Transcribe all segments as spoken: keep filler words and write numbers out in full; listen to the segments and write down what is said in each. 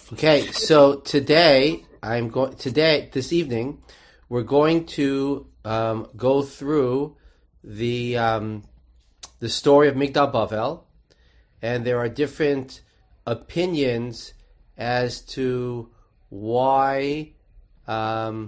Okay, so today I'm going today this evening we're going to um, go through the um, the story of Migdal Bavel, and there are different opinions as to why um,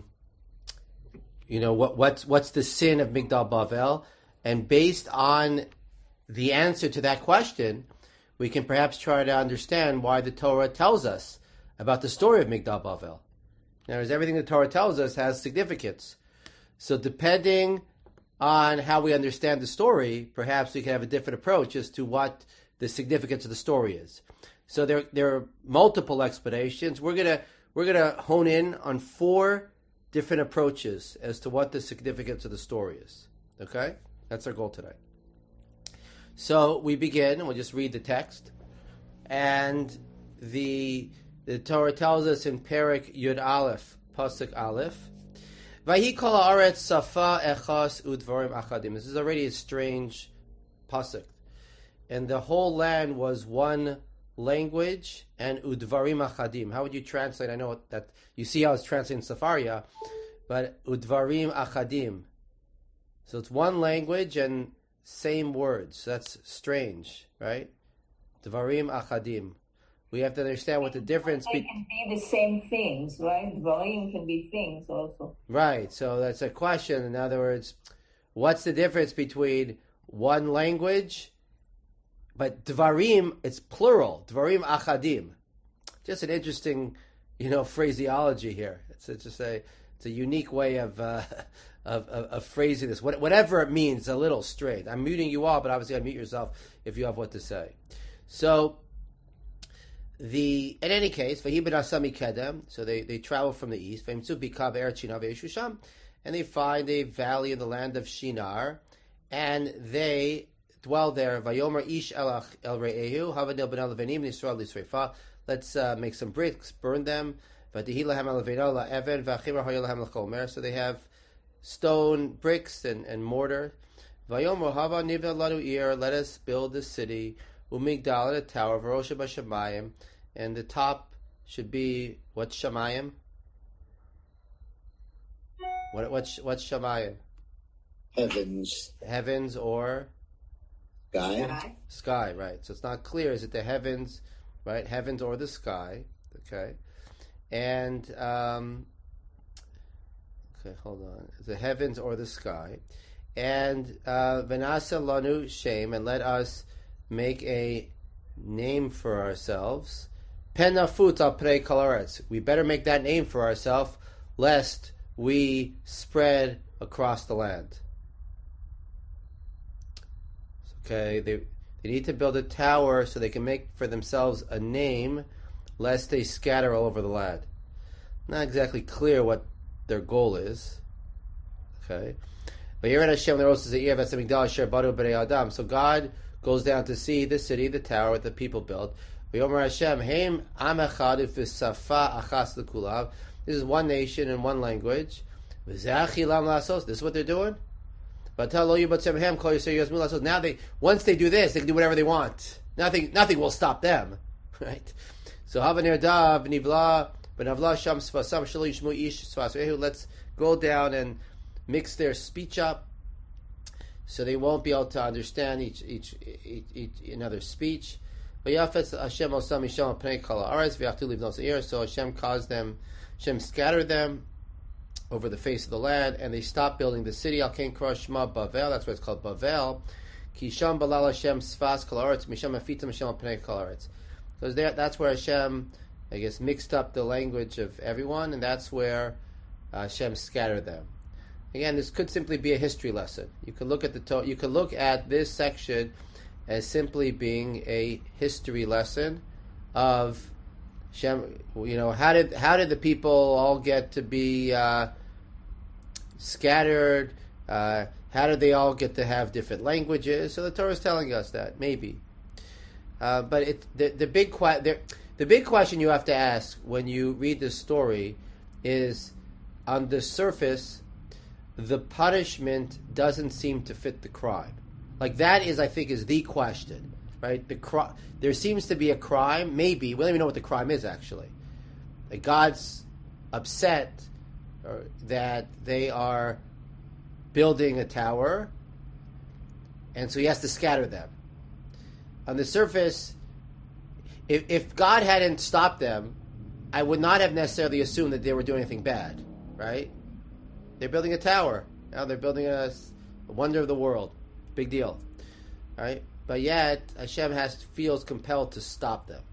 you know what what's what's the sin of Migdal Bavel, and based on the answer to that question, we can perhaps try to understand why the Torah tells us about the story of Migdal Bavel. Now, as everything the Torah tells us has significance. So depending on how we understand the story, perhaps we can have a different approach as to what the significance of the story is. So there, there are multiple explanations. We're gonna we're gonna hone in on four different approaches as to what the significance of the story is. Okay? That's our goal today. So we begin, and we'll just read the text. And the the Torah tells us in Perek Yud Aleph, Pasuk Aleph, Vahi kol haaretz safa echas udvarim achadim. This is already a strange pasuk. And the whole land was one language and udvarim achadim. How would you translate? I know that you see how it's translated in Safaria, but udvarim achadim. So it's one language and same words. That's strange, right? Dvarim achadim. We have to understand what the difference between. They can be the same things, right? Dvarim can be things also. Right. So that's a question. In other words, what's the difference between one language, but dvarim, it's plural. Dvarim achadim. Just an interesting, you know, phraseology here. It's, it's just a it's a unique way of. Uh, Of, of, of phrasing this, what, whatever it means, a little strange. I'm muting you all, but obviously unmute yourself if you have what to say. So, the in any case, so they, they travel from the east, and they find a valley in the land of Shinar, and they dwell there. Let's uh, make some bricks, burn them. So they have stone, bricks, and, and mortar. Vayomer hava nivna lanu ir. Let us build the city. Umigdal, a tower. Varosha b'shamayim, and the top should be what's shamayim? What what's what's shamayim? Heavens. Heavens or sky. Sky, right? So it's not clear. Is it the heavens, right? Heavens or the sky? Okay, and. Um, Okay, hold on. The heavens or the sky. And Venasa lanu shem, and let us make a name for ourselves. Penafut al prei kol haaretz. We better make that name for ourselves, lest we spread across the land. Okay, they they need to build a tower so they can make for themselves a name, lest they scatter all over the land. Not exactly clear what their goal is. Okay. So God goes down to see the city, the tower that the people built. This is one nation and one language. This is what they're doing. Now they once they do this, they can do whatever they want. Nothing nothing will stop them. Right? So let's go down and mix their speech up, so they won't be able to understand each each each, each another speech. So Hashem caused them, Hashem scattered them over the face of the land, and they stopped building the city. Al Kain Kroshma Bavel. That's why it's called Bavel. Kisham Balal Hashem Sfas Kol Haaretz Misham Afitam Hashem Al Pnei Kol Haaretz. Because that's where Hashem, I guess, mixed up the language of everyone, and that's where uh, Hashem scattered them. Again, this could simply be a history lesson. You could look at the to- you could look at this section as simply being a history lesson of Hashem. You know, how did how did the people all get to be uh, scattered? Uh, how did they all get to have different languages? So the Torah is telling us that maybe, uh, but it the the big que- there. The big question you have to ask when you read this story is, on the surface, the punishment doesn't seem to fit the crime. Like that is, I think, is the question, right? The cri- there seems to be a crime, maybe, we don't even know what the crime is actually. that God's upset or that they are building a tower, and so he has to scatter them. On the surface, if, if God hadn't stopped them, I would not have necessarily assumed that they were doing anything bad, right? They're building a tower. Now they're building a, a wonder of the world. Big deal, right? But yet, Hashem has feels compelled to stop them.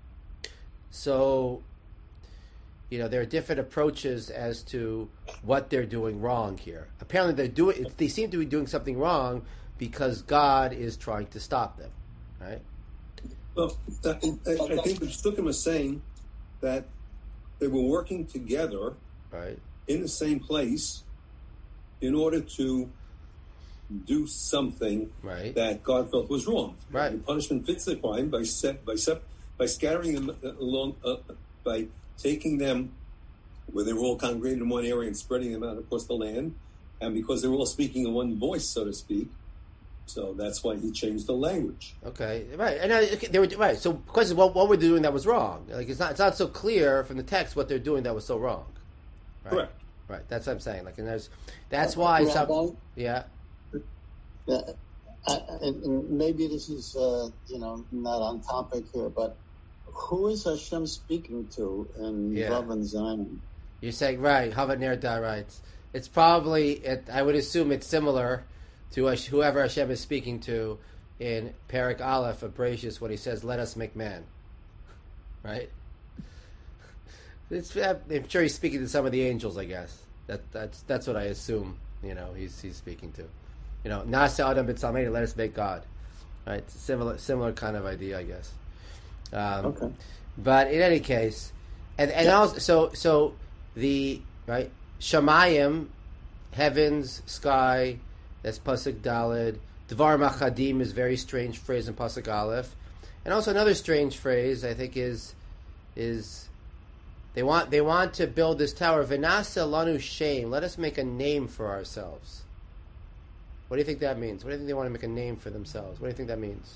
So, you know, there are different approaches as to what they're doing wrong here. Apparently, they're doing. They seem to be doing something wrong because God is trying to stop them, right? Well, I, I I think the Psukim is saying that they were working together, right, in the same place, in order to do something right, that God felt was wrong. Right. The punishment fits the crime by set, by set, by scattering them along, uh, by taking them where they were all congregated in one area and spreading them out across the land, and because they were all speaking in one voice, so to speak. So that's why he changed the language. Okay, right, and uh, okay, they were right. So, question: what what were they doing that was wrong? Like it's not it's not so clear from the text what they're doing that was so wrong. Right? Correct. Right. That's what I'm saying. Like, and there's that's why Rabbi, some yeah. Yeah, I, and and maybe this is uh, you know not on topic here, but who is Hashem speaking to in Yeah. Vav and Zion? You're saying right, Havat Ner Da, right? It's probably it, I would assume it's similar to Hash- whoever Hashem is speaking to in Perek Aleph of Bereshis when he says, "Let us make man." Right? It's, I'm sure he's speaking to some of the angels. I guess that that's that's what I assume. You know, he's he's speaking to. You know, Nasa Adam B'Tzameinu, let us make God. Right? Similar similar kind of idea, I guess. Um, Okay. But in any case, and and also so so the right Shamayim, heavens, sky. That's pasuk Daled. Dvar Machadim is a very strange phrase in pasuk Aleph, and also another strange phrase I think is is they want they want to build this tower. V'nasa lanu shem. Let us make a name for ourselves. What do you think that means? What do you think they want to make a name for themselves? What do you think that means?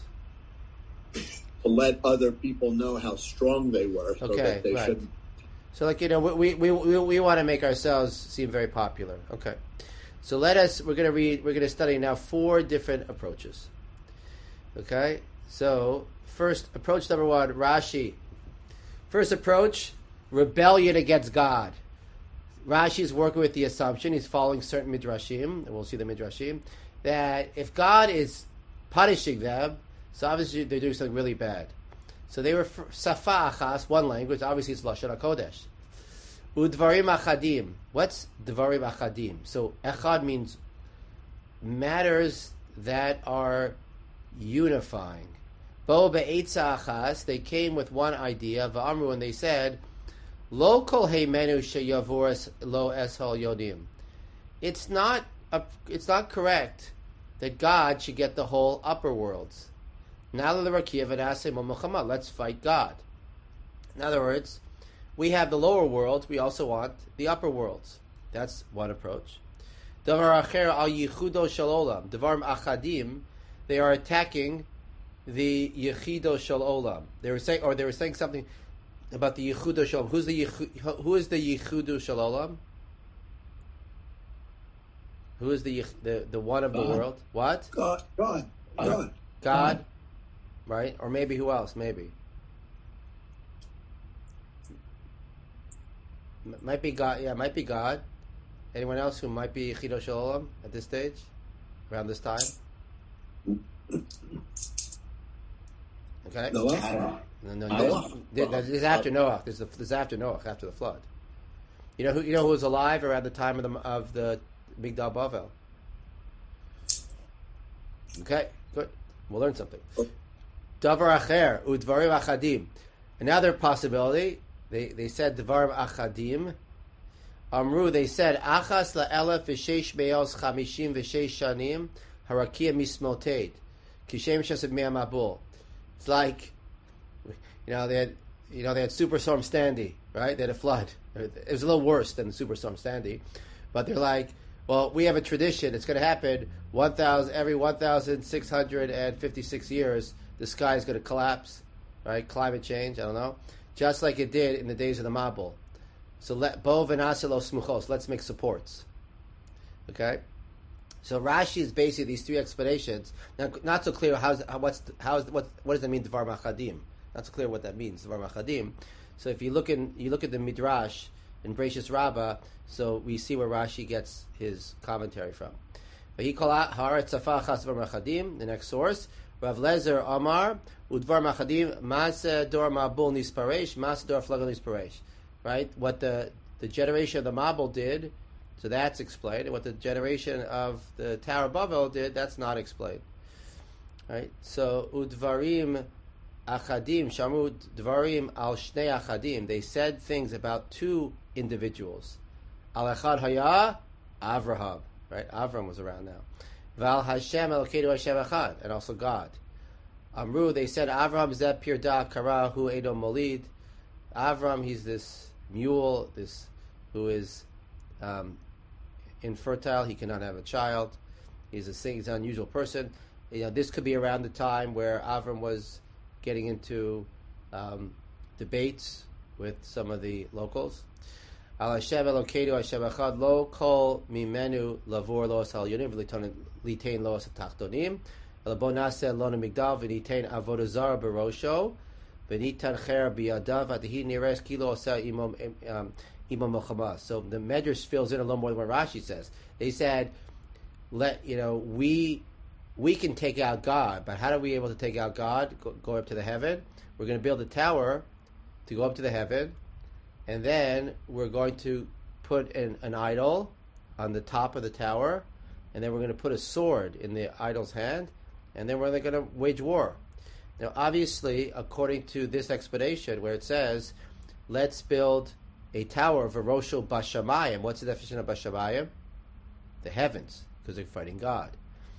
To let other people know how strong they were, so Okay, that they right. shouldn't. So, like you know, we we we, we want to make ourselves seem very popular. Okay, so let us. We're going to read. We're going to study now four different approaches. Okay, so first approach number one, Rashi. First approach, rebellion against God. Rashi is working with the assumption, he's following certain midrashim, and we'll see the midrashim, that if God is punishing them, so obviously they're doing something really bad. So they were safa achas, one language, obviously it's Lashon HaKodesh. Udvarim achadim. What's dvarim achadim? So echad means matters that are unifying. Bo be'etza achas, they came with one idea, va'amru, and they said, Lo kol heimenu sheyavoras lo eshol yodim. It's not a, it's not correct that God should get the whole upper worlds. Let's fight God. In other words, we have the lower worlds, we also want the upper worlds. That's one approach. Davar acher al yichudo shel olam. Davarim achadim, they are attacking the yichido shel olam. They were saying, or they were saying something about the Yichudo Shalom. Who's the Yichu, who is the Yichudo Shalom? Who is the the the one of God. the world? What? God, God, God. God, right? Or maybe who else? Maybe M- might be God. Yeah, might be God. Anyone else who might be Yichudo Shalom at this stage, around this time? Okay. Noah. No, no, Noah. no. This is after Noah. This is, this is after Noah, after the flood. You know who? You know who was alive around the time of the of the Migdal Bavel? Okay, good. We'll learn something. Davar acher udvarim achadim. Another possibility. They they said dvarim achadim. Amru. They said achas la'elef v'sheish me'os chamishim v'sheish shanim harakia mismoted kishem shesed me'amabul. It's like, you know, they had, you know, they had Superstorm Sandy, right? They had a flood. It was a little worse than Superstorm Sandy, but they're like, well, we have a tradition. It's going to happen one thousand every one thousand six hundred and fifty-six years. The sky is going to collapse, right? Climate change. I don't know, just like it did in the days of the Mabul. So let bo v'naselo smuchos. Let's make supports. Okay. So Rashi is basically these three explanations. Now, not so clear how's how, what's how what what does that mean? Dvar machadim. Not so clear what that means. Dvar machadim. So if you look in you look at the Midrash in Bereishis Rabbah, so we see where Rashi gets his commentary from. But he called out haaretz safachas dvar machadim. The next source, Rav Lezer Amar udvar machadim maseh dor mabul nisparesh maseh dor flagel nisparesh. Right? What the the generation of the Mabul did. So that's explained. And what the generation of the Tower of Babel did, that's not explained. Right? So, udvarim achadim, shamru dvarim al shnei achadim. They said things about two individuals. Al echad haya, Avraham. Right? Avram was around now. Val Hashem Elokeinu Hashem echad. And also God. Amru, they said, Avraham zeh pirda kara hu edom molid. Avram, he's this mule, this who is um, infertile, he cannot have a child. He's a he's an unusual person. You know, this could be around the time where Avram was getting into um, debates with some of the locals. Al Hashem Elokeinu Hashem echad lo kol mimenu lavor lo asal yonim v'litain lo asal tachtonim elabo naseh lo nemigdal v'nitain avodah zara barosho v'nitan cher biyadav v'atihi nires kilo asal imam um, Imam Milchama. So the Medrash fills in a little more than what Rashi says. They said, "Let you know we we can take out God, but how are we able to take out God? Go, go up to the heaven. We're going to build a tower to go up to the heaven, and then we're going to put an, an idol on the top of the tower, and then we're going to put a sword in the idol's hand, and then we're going to wage war." Now, obviously, according to this explanation, where it says, "Let's build a tower of Varosho Bashamayim." What's the definition of Bashamayim? The heavens, because they're fighting God.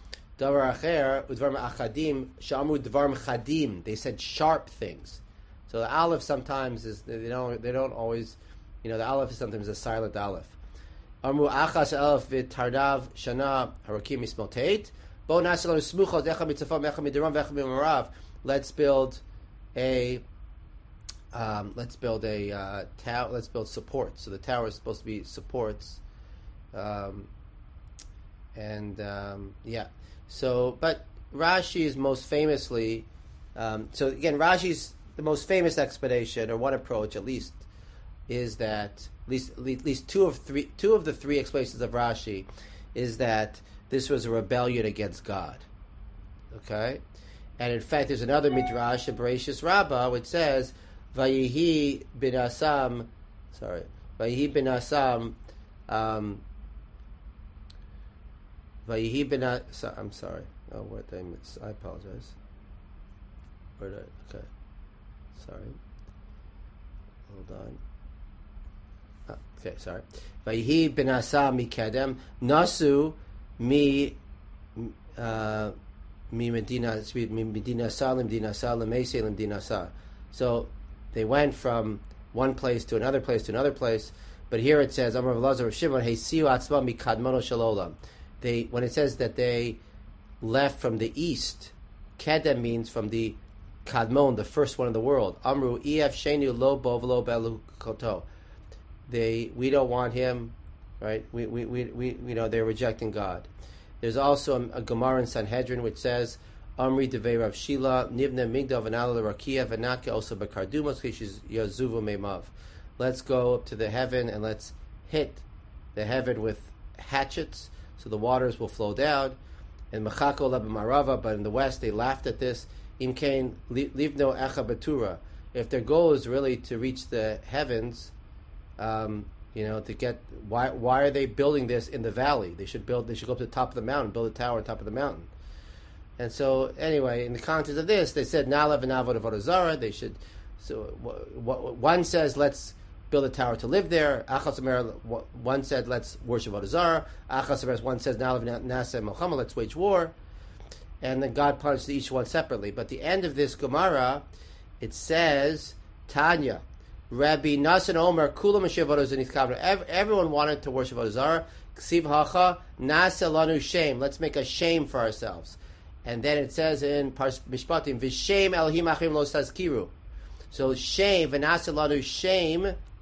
Davar acher udvar achadim shamru dvar chadim. They said sharp things. So the aleph sometimes is they don't they don't always, you know, the aleph is sometimes a silent aleph. Amru achas aleph v'tardav shana harakim ismotet. Bo nasalon smuchos echa mitzafam echa midiram vecha mimarav. Let's build a Um, let's build a uh, tower. Let's build supports. So the tower is supposed to be supports, um, and um, yeah. So, but Rashi is most famously. Um, so again, Rashi's the most famous explanation, or one approach at least, is that at least at least two of three two of the three explanations of Rashi is that this was a rebellion against God. Okay, and in fact, there's another midrash in Bereishis Rabbah which says, Vayihi bin Asam, sorry, Vayihi bin Asam, um, Vayihi bin Asam, I'm sorry, oh, what did I miss? I apologize. Where did I, okay, sorry, hold on. Ah, okay, sorry. Vayihi bin Asam mikadem, Nasu mi, uh, mi Medina, mi Medina Salim, Medina Salim, Meselim, Medina Sa. So, they went from one place to another place to another place, but here it says, Amar Lazar Shimon, Hey Siu Atzma Mikadmono Shalolam. They when it says that they left from the east, Kedem means from the Kadmon, the first one in the world. Amru Ef Shenu Lo Bovlo Belu Koto. They we don't want him, right? We we we, we you know they're rejecting God. There's also a, a Gemara in Sanhedrin which says, Amri devei Rav Shila nivne migdal v'nala l'rakia v'naka also b'kardumos kishiz yazuvu meimav. Let's go up to the heaven and let's hit the heaven with hatchets so the waters will flow down. And mechako le'b'marava, but in the west they laughed at this. Imkein livno echa betura. If their goal is really to reach the heavens, um, you know, to get why why are they building this in the valley? They should build. They should go up to the top of the mountain, build a tower on top of the mountain. And so, anyway, in the context of this, they said, Na'alev and Avodah Avodah Zarah, they should, so w- w- one says, let's build a tower to live there. Achas Omer, one said, let's worship Avodah Zarah. Achas Omer, one says, Na'alev Naseh Milchama, let's wage war. And then God punished each one separately. But the end of this Gemara, it says, Tanya, Rabbi Nasan Omer, Kulam Avodah Zarah, everyone wanted to worship Avodah Zarah. Ksiv Hacha, Naseh Lanu Shem, let's make a shame for ourselves. And then it says in Mishpatim, V'shem Elohim Achim Lo Tazkiru. So shame, V'naseh Lanu shame,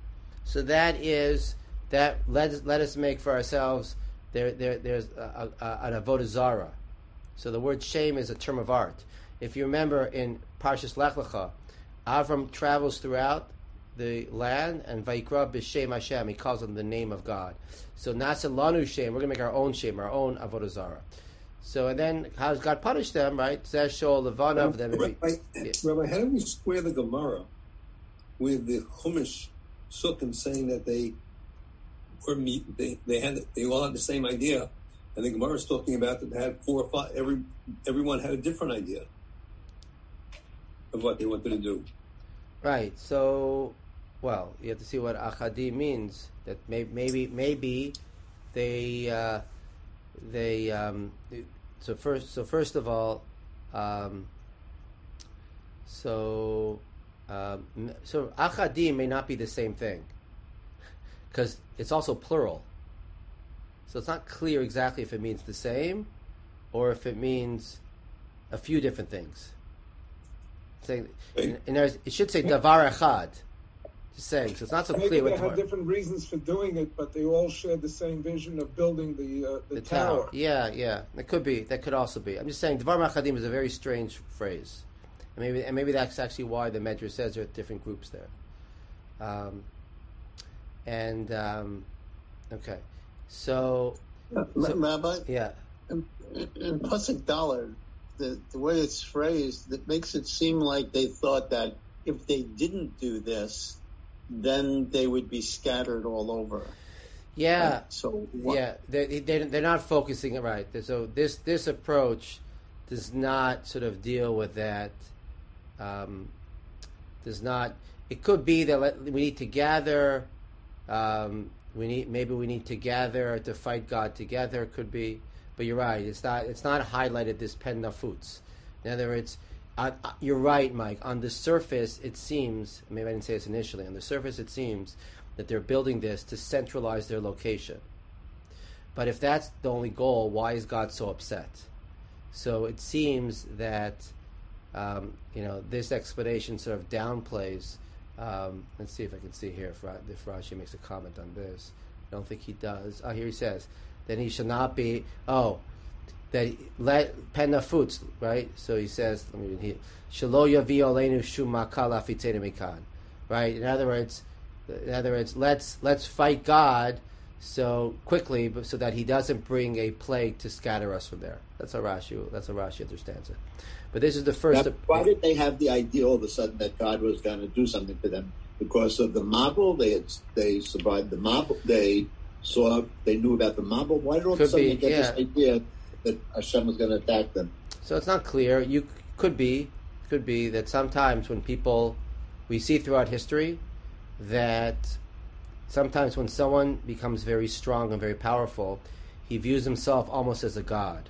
So that is that. Let let us make for ourselves. There, there, there's a, a, an avodah zarah. So the word shame is a term of art. If you remember in Parshas Lech Lecha, Avram travels throughout the land and Vayikra b'Shem Hashem. He calls on the name of God. So Nasa Lanu Shem. We're going to make our own shame, our own avodah zarah. So and then how does God punish them? Right? Zeh shol levana of them. Rabbi, yeah. Rabbi, how do we square the Gemara with the Chumash Sukkim saying that they were meet, they they had they all had the same idea, and the Gemara is talking about that they had four or five. Every everyone had a different idea of what they wanted to do. Right. So, well, you have to see what achadi means. That maybe maybe maybe they uh, they um, so first so first of all, um, so um, so achadi may not be the same thing because it's also plural. So it's not clear exactly if it means the same or if it means a few different things. Saying, and, and there's, it should say davar echad. Just saying, so it's not so Maybe clear. They what had different reasons for doing it, but they all shared the same vision of building the uh, the, the tower. tower. Yeah, yeah, that could be. That could also be. I'm just saying, davar machadim is a very strange phrase, and maybe and maybe that's actually why the Medrash says there are different groups there. Um, and um, okay, so, so Rabbi, yeah, in, in Pasuk Dalet, the the way it's phrased, that makes it seem like they thought that if they didn't do this, then they would be scattered all over. Yeah. Right? So what? yeah, they they they're not focusing it right. So this this approach does not sort of deal with that. Um, does not. It could be that let, we need to gather. Um, we need maybe we need to gather to fight God together. Could be, but you're right. It's not. It's not highlighted this pen nafutz. In other words. Uh, you're right, Mike. On the surface, it seems, maybe I didn't say this initially, on the surface it seems that they're building this to centralize their location. But if that's the only goal, why is God so upset? So it seems that, um, you know, this explanation sort of downplays, um, let's see if I can see here if, if Rashi makes a comment on this. I don't think he does. Oh, here he says, then he shall not be, oh, that let penafutz, right? So he says, let me read here. Shelo yavi olenu shum makal afitzenu mikan. Right? In other words, in other words, let's let's fight God so quickly, so that He doesn't bring a plague to scatter us from there. That's how Rashi. That's how Rashi understands it. But this is the first. Now, why did they have the idea all of a sudden that God was going to do something to them? Because of the Mabul, they had, they survived the Mabul. They saw, they knew about the Mabul. Why did all of a sudden they get yeah. this idea that Hashem was going to attack them? So it's not clear. You could be, could be that sometimes when people, we see throughout history that sometimes when someone becomes very strong and very powerful, he views himself almost as a god.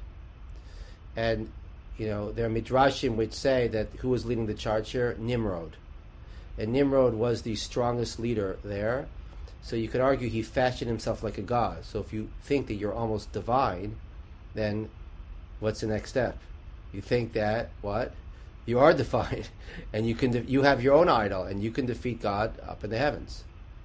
And, you know, there are midrashim which say that who was leading the charge here? Nimrod. And Nimrod was the strongest leader there. So you could argue he fashioned himself like a god. So if you think that you're almost divine, then what's the next step? You think that, what? You are divine, and you can de- you have your own idol, and you can defeat God up in the heavens.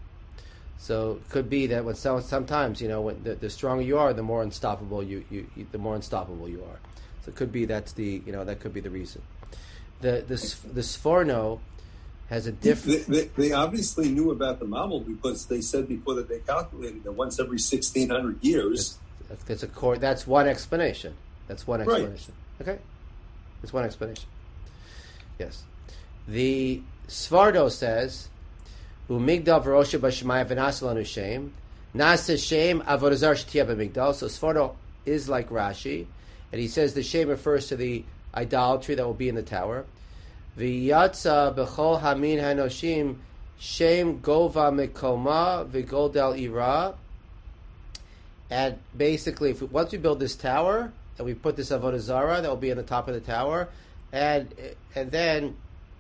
So it could be that when some, sometimes, you know, when the, the stronger you are, the more unstoppable you, you, you the more unstoppable you are. So it could be that's the, you know, that could be the reason. The the the Sforno has a different. They, they, they obviously knew about the Mabul because they said before that they calculated that once every sixteen hundred years. That's, that's a core. That's one explanation. That's one explanation. Right. Okay, that's one explanation. Yes, the Svardo says, "Umigdal v'rosha b'shemaya v'nasalanu shem, nasa shem avodah shetiya b'migdal." So Svardo is like Rashi, and he says the shem refers to the idolatry that will be in the tower. V'yatza b'chol hamin hanoshim shem gova mikoma v'goldel ira. And basically, if we, once we build this tower, and we put this avodah zarah that will be on the top of the tower, and and then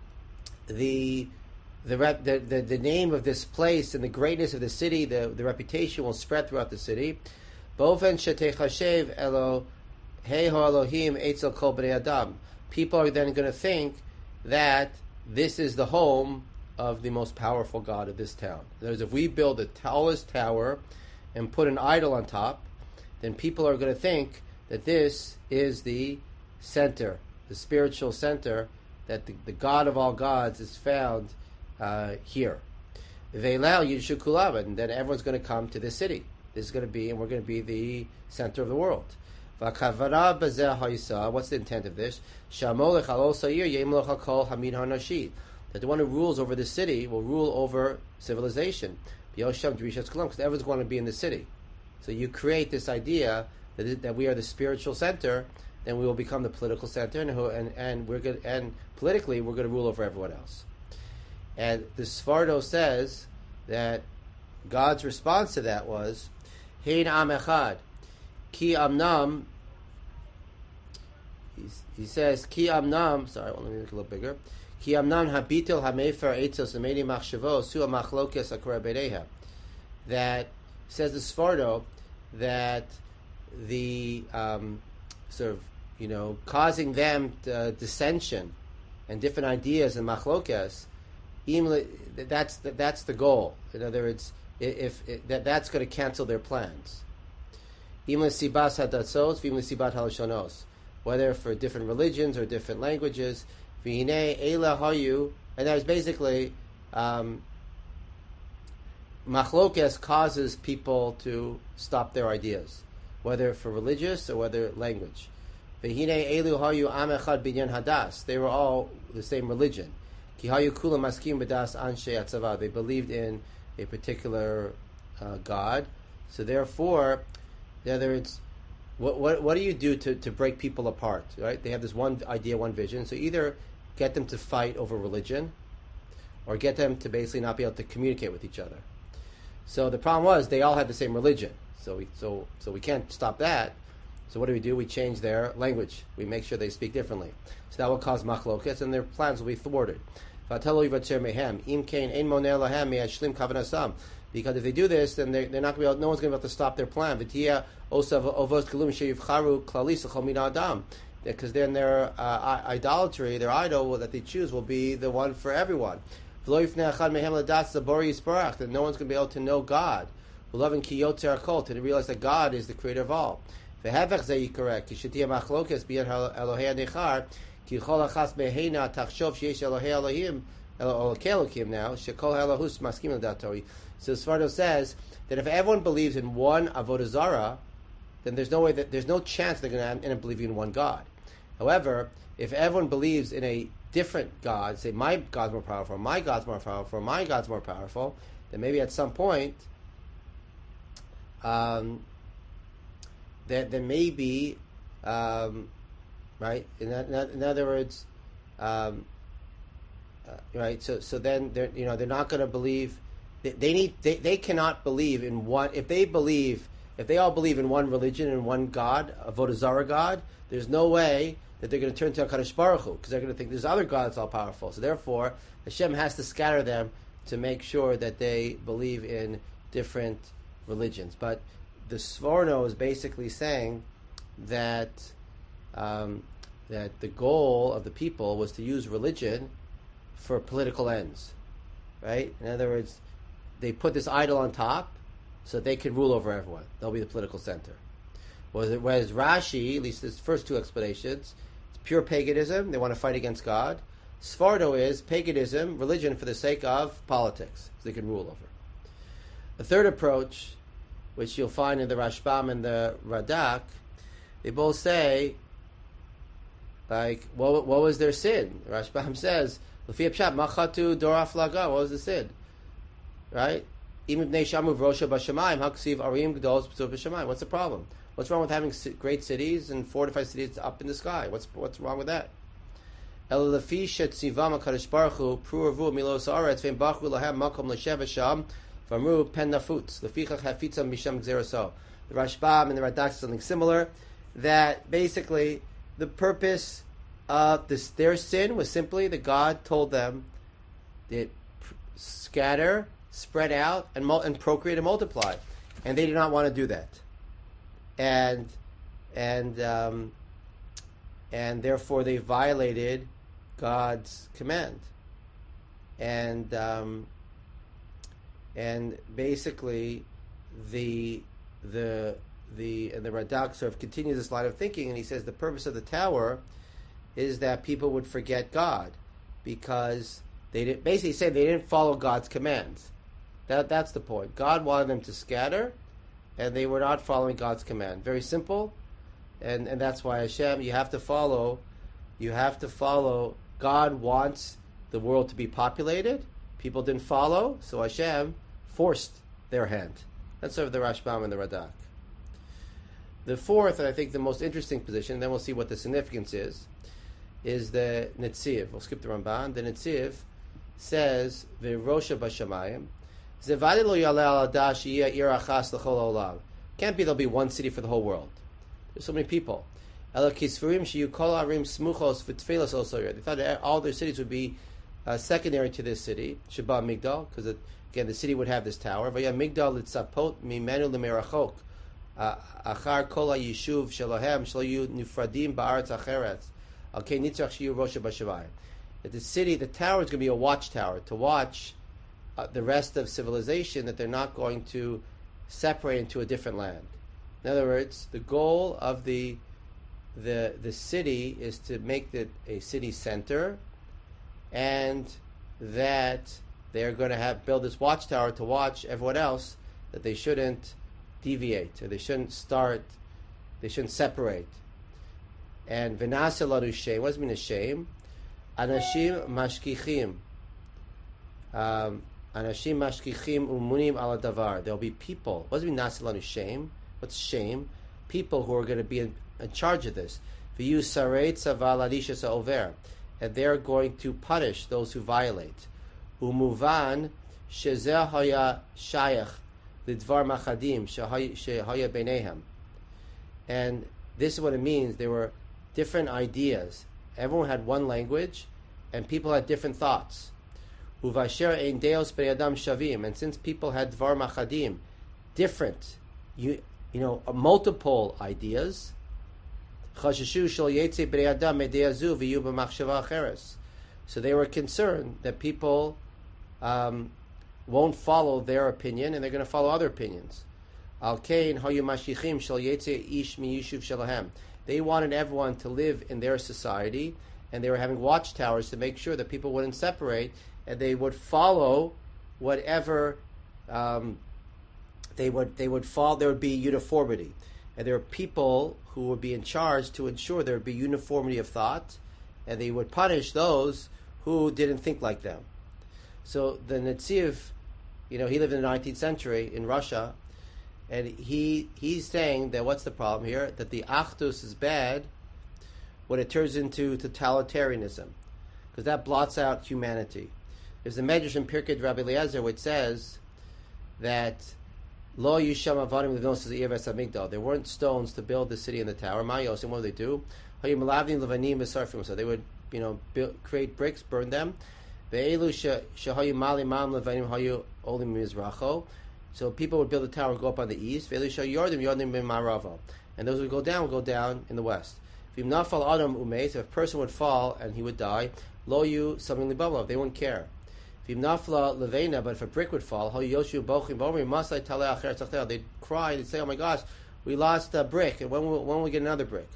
the the, rep, the the the name of this place and the greatness of the city, the, the reputation will spread throughout the city. Boven shetechashev elo heho Elohim etzel kol bnei adam. People are then going to think that this is the home of the most powerful god of this town. In other words, if we build the tallest tower and put an idol on top, then people are going to think that this is the center, the spiritual center, that the, the God of all gods is found uh, here. Ve'elal Yidishu Kulav, and then everyone's going to come to this city. This is going to be, and we're going to be the center of the world. V'kavara b'zeh ha'isa. What's the intent of this? Shamolech halol sa'ir yemloch hakol hamid ha'nashi. That the one who rules over the city will rule over civilization. B'yosham d'rishas kulam, because everyone's going to be in the city. So you create this idea that it, that we are the spiritual center, then we will become the political center, and and, and we're good, and politically we're going to rule over everyone else. And the Sfardo says that God's response to that was, Hein am echad, ki amnam. He says, ki amnam. Sorry, let me make it a little bigger. Ki amnam habitel hamefer etzos amedi machshavos su amachlokes akra bereha. That says the Sfardo that the um, sort of, you know, causing them to, dissension and different ideas and machlokes, that's the, that's the goal. In other words, if, if that that's going to cancel their plans. Whether for different religions or different languages, and that is basically um, machlokes causes people to stop their ideas, whether for religious or whether language. They were all the same religion. They believed in a particular uh, God. So therefore, in other words, what, what what do you do to, to break people apart? Right? They have this one idea, one vision. So either get them to fight over religion, or get them to basically not be able to communicate with each other. So the problem was they all had the same religion. So we so so we can't stop that. So what do we do? We change their language. We make sure they speak differently. So that will cause machlokas, and their plans will be thwarted. Because if they do this, then they're, they're not going to be able, no one's going to be able to stop their plan. Because then their uh, idolatry, their idol that they choose, will be the one for everyone. That no one's going to be able to know God. To realize that God is the creator of all. So Sfardo says that if everyone believes in one avodah zarah, then there's no way that there's no chance they're going to end up believing in one God. However, if everyone believes in a different God, say my God's more powerful, my God's more powerful, my God's more powerful, then maybe at some point, um, that then maybe, um, right? In, that, in other words, um, uh, right? So, so then they're you know they're not going to believe. They, they need. They, they cannot believe in one. If they believe, if they all believe in one religion and one God, a avodah zarah God, there's no way that they're going to turn to HaKadosh Baruch Hu, because they're going to think there's other gods all powerful. So therefore, Hashem has to scatter them to make sure that they believe in different religions. But the Sforno is basically saying that um, that the goal of the people was to use religion for political ends, right? In other words, they put this idol on top so that they can rule over everyone. They'll be the political center. Whereas Rashi, at least his first two explanations, it's pure paganism. They want to fight against God. Sfardo is paganism, religion for the sake of politics, so they can rule over. The third approach, which you'll find in the Rashbam and the Radak, they both say, like, what, what was their sin? Rashbam says, L'fi Pshat, Machatu Dor Aflaga, what was the sin? Right? What's the problem? What's wrong with having great cities and fortified cities up in the sky? What's what's wrong with that? So the Rashbam and the Radak something similar, that basically the purpose of this, their sin was simply that God told them that scatter, spread out, and, mul- and procreate and multiply, and they did not want to do that, and and um, and therefore they violated God's command, and um, and basically the the the and the Radak sort of continues this line of thinking, and he says the purpose of the tower is that people would forget God because they didn't, basically say they didn't follow God's commands. That that's the point. God wanted them to scatter, and they were not following God's command. Very simple, and and that's why Hashem, you have to follow, you have to follow. God wants the world to be populated. People didn't follow, so Hashem forced their hand. That's sort of the Rashbam and the Radak. The fourth, and I think the most interesting position, and then we'll see what the significance is, is the Netziv. We'll skip the Ramban. The Netziv says, "V'rosha b'shamayim, zevadi lo yaleh al adash yiyeh ir achas l'chol olam." Can't be there'll be one city for the whole world. There's so many people. Ela kisfurim shiyu kol arim smuchos v'tfilas osoyer. They thought that all their cities would be uh, secondary to this city, Sheba Migdal, because again the city would have this tower. V'ya Migdal litzapot mimenu l'merachok. Achar kol ha'yishuv shalohem shlo yu nifradim ba'aretz acheretz. Okay, nitzach shiyu rosha b'shavayim. That the city, the tower is going to be a watchtower to watch uh, the rest of civilization, that they're not going to separate into a different land. In other words, the goal of the the the city is to make it a city center, and that they're going to have build this watchtower to watch everyone else, that they shouldn't deviate, or they shouldn't start, they shouldn't separate. And v'naseh lanu shem, what does it mean a shame? Anashim mashkichim. Um, Anashim mashkichim umunim ala davar. There'll be people. What does it mean naseh lanu shame? What's shame? People who are going to be in, in charge of this. V'yu sarei tzaval alisha sa'over. And they're going to punish those who violate. Umuvan shezeh haya shayach lidvar machadim shehaya beinehem. And this is what it means. There were different ideas. Everyone had one language, and people had different thoughts. Uvasher ein deos b'yadam shavim. And since people had dvar machadim, different, you you know, multiple ideas. Chashashu shel yetze b'yadam medeazu v'yu b'machshava acheres. So they were concerned that people um, won't follow their opinion, and they're going to follow other opinions. Al kein hayu mashichim shel yetze ish miyishuv shelahem. They wanted everyone to live in their society, and they were having watchtowers to make sure that people wouldn't separate, and they would follow whatever um, they would they would follow. There would be uniformity, and there were people who would be in charge to ensure there would be uniformity of thought, and they would punish those who didn't think like them. So the Netziv, you know, he lived in the nineteenth century in Russia. And he he's saying that what's the problem here? That the Achdus is bad when it turns into totalitarianism, because that blots out humanity. There's a Medrash in Pirkei Rabbi Eliezer which says that Lo Yisham Avadim Levinos is Ir Amigdal. There weren't stones to build the city and the tower. Mayos, and what do they do? So they would, you know, build, create bricks, burn them. So people would build a tower, go up on the east, and those would go down, would go down in the west. If a person would fall and he would die, lo you something libavlav, they wouldn't care. But if a brick would fall, they'd cry, they'd say, "Oh my gosh, we lost a brick, and when will, when will we get another brick?"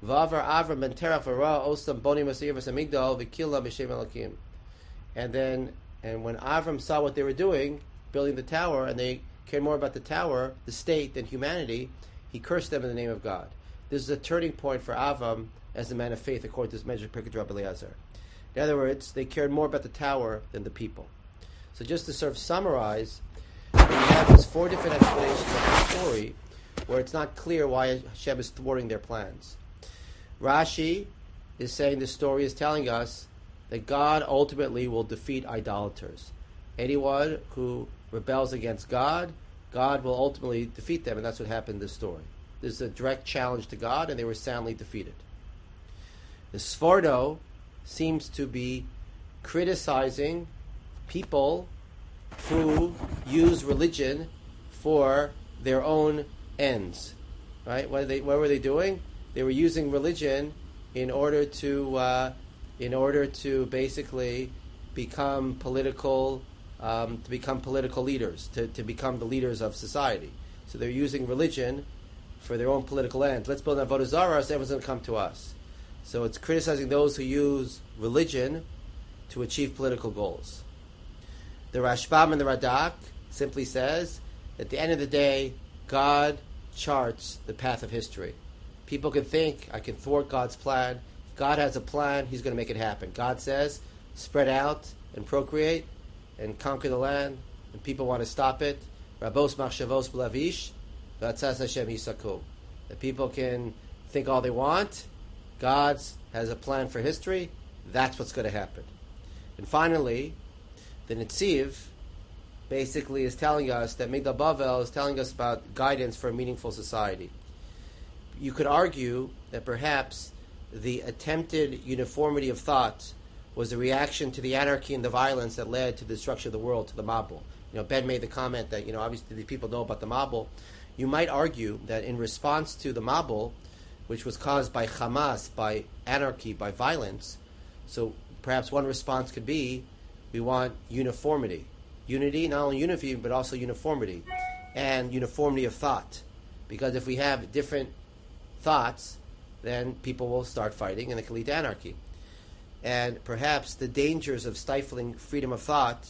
And then, and when Avram saw what they were doing, building the tower, and they cared more about the tower, the state, than humanity, he cursed them in the name of God. This is a turning point for Avram as a man of faith, according to this measure of Pirkei Rabbi Eliezer. In other words, they cared more about the tower than the people. So just to sort of summarize, we have these four different explanations of the story where it's not clear why Hashem is thwarting their plans. Rashi is saying the story is telling us that God ultimately will defeat idolaters. Anyone who rebels against God, God will ultimately defeat them, and that's what happened in this story. This is a direct challenge to God, and they were soundly defeated. The Sforno seems to be criticizing people who use religion for their own ends. Right? What, they, what were they doing? They were using religion in order to, uh, in order to basically become political, um, to become political leaders, to, to become the leaders of society. So they're using religion for their own political ends. Let's build an avodah zarah, so everyone's going to come to us. So it's criticizing those who use religion to achieve political goals. The Rashbam and the Radak simply says, at the end of the day, God charts the path of history. People can think, I can thwart God's plan. If God has a plan, He's going to make it happen. God says, spread out and procreate and conquer the land, and people want to stop it. Rabos machshavos b'lavish, v'atzas Hashem yisaku. The people can think all they want. God has a plan for history. That's what's going to happen. And finally, the Netziv basically is telling us that Migdal Bavel is telling us about guidance for a meaningful society. You could argue that perhaps the attempted uniformity of thought was a reaction to the anarchy and the violence that led to the destruction of the world, to the Mabul. You know, Ben made the comment that, you know, obviously the people know about the Mabul. You might argue that in response to the Mabul, which was caused by Hamas, by anarchy, by violence, so perhaps one response could be, we want uniformity. Unity, not only unity, but also uniformity. And uniformity of thought. Because if we have different thoughts, then people will start fighting and it can lead to anarchy. And perhaps the dangers of stifling freedom of thought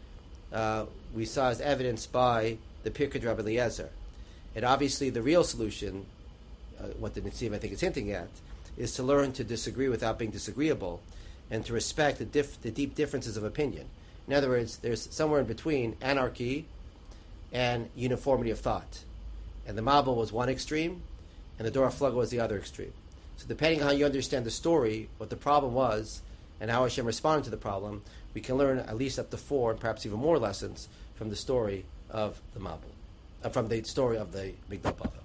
uh, we saw as evidenced by the Pirkei Rabbi Eliezer. And obviously the real solution, uh, what the Netziv I think is hinting at, is to learn to disagree without being disagreeable and to respect the, diff- the deep differences of opinion. In other words, there's somewhere in between anarchy and uniformity of thought. And the Mabul was one extreme, and the Dor HaFlaga was the other extreme. So depending on how you understand the story, what the problem was, and how Hashem responded to the problem, we can learn at least up to four, and perhaps even more lessons from the story of the Mabul, uh, from the story of the Migdal Bavel.